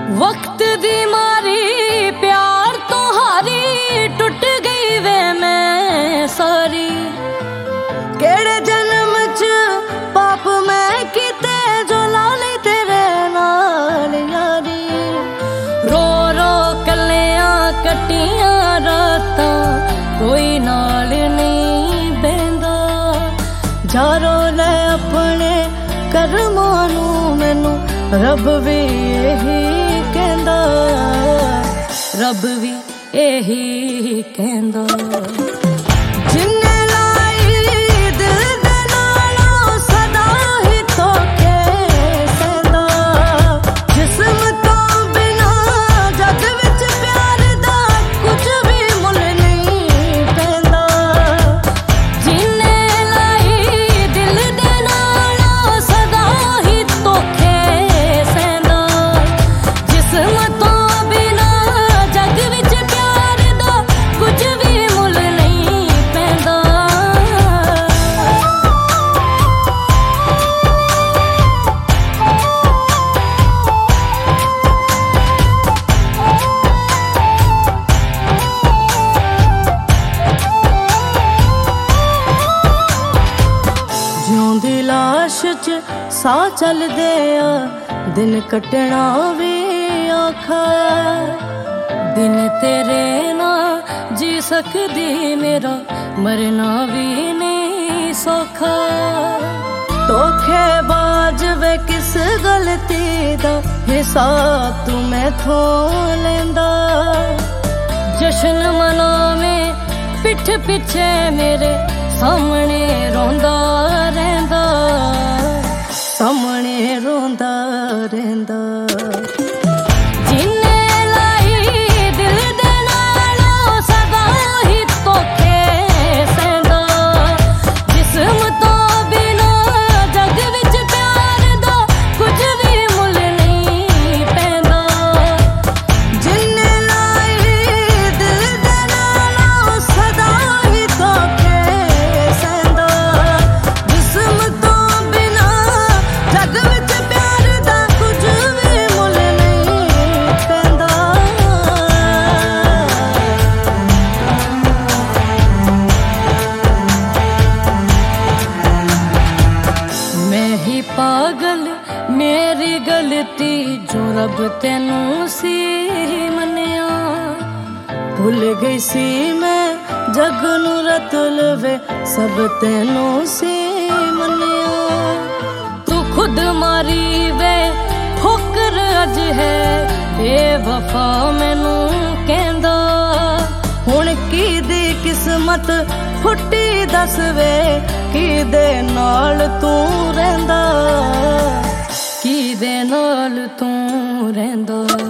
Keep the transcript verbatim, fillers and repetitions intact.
वक्त दी मारी प्यार तो हारी टुट गई वे मैं सारी। केड़े जन्म च पाप मैं किते जो लाले तेरे नाल यारी। रो रो कलियां कटियां रातां कोई नाल नहीं बहंदा। जारो ले अपने करमां नू मैनू रब भी यही कहंदा, रब भी यही कहंदा। जिन्ने लाई दिल दे नालों सदा ही धोखे सहंदा। जिस्म तो बिना जग विच प्यार दा कुछ भी मुल नहीं पैंदा। जिन्ने लाई दिल दे नालों सदा ही धोखे सहंदा। जिस्म तो बिना जग विच प्यार दा कुछ भी मुल नहीं पैंदा। ਜਿਉਂਦੀ ਲਾਸ਼ ਚ ਸਾਹ ਚੱਲਦੇ ਆ ਦਿਨ ਕੱਟਣਾ ਵੀ ਔਖਾ। ਦਿਨ ਤੇਰੇ ਨਾਲ ਜੀ ਸਕਦੀ ਮੇਰਾ ਮਰਨਾ ਵੀ ਨਹੀਂ ਸੌਖਾ। ਧੋਖੇਬਾਜ਼ ਵੇ ਕਿਸ ਗਲਤੀ ਦਾ ਹਿਸਾਬ ਤੂੰ ਮੈਥੋਂ ਲੈਂਦਾ। ਜਸ਼ਨ ਮਨਾਵੇਂ ਪਿੱਠ ਪਿੱਛੇ ਮੇਰੇ ਸਾਹਮਣੇ ਰੋਂਦਾ ਰਹਿੰਦਾ। ਸਾਹਮਣੇ ਰੋਂਦਾ ਰਹਿੰਦਾ। ਜਿੰਨੇ ਲਾਈ ਦਿਲ ਦੇ ਨਾਲੋਂ ਸਦਾ ਹੀ ਧੋਖੇ ਸਹਿੰਦਾ। ਜਿਸਮ ਤੋਂ ਬਿਨਾ ਜਗ ਵਿੱਚ ਪਿਆਰ ਦਾ ਕੁਝ ਵੀ ਮੁੱਲ ਨਹੀਂ ਪੈਂਦਾ। ਜਿੰਨੇ ਲਾਈ ਦਿਲ ਦੇ ਨਾਲੋਂ ਸਦਾ ਹੀ ਧੋਖੇ ਸਹਿੰਦਾ। ਜਿਸਮ ਤੋਂ ਬਿਨਾ ਜਗ ਵਿੱਚ ਪਿਆਰ ਦਾ ਕੁਝ ਵੀ ਮੁੱਲ ਨਹੀਂ ਪੈਂਦਾ। ਮੈਂ ਹੀ ਪਾਗਲ ਮੇਰੀ ਗਲਤੀ ਜੋ ਰੱਬ ਤੈਨੂੰ ਸੀ ਮੰਨਿਆ। ਭੁੱਲ ਗਈ ਸੀ ਮੈਂ ਜਗ ਨੂੰ ਰਤ ਲਵੇ ਸਭ ਤੈਨੂੰ ਸੀ ਮੰਨਿਆ। ਤੂੰ ਖੁਦ ਮਾਰੀ ਵੇ ਠੋਕਰ ਅੱਜ ਹੈ ਬੇਵਫਾ ਮੈਨੂੰ ਕਹਿੰਦਾ। ਹੁਣ ਕਿਹਦੀ ਕਿਸਮਤ ਫੁੱਟੀ ਦੱਸ ਵੇ ਕਿਹਦੇ ਨਾਲ ਤੂੰ ਰਹਿੰਦਾ। ਕਿਹਦੇ ਨਾਲ ਤੂੰ ਰਹਿੰਦਾ।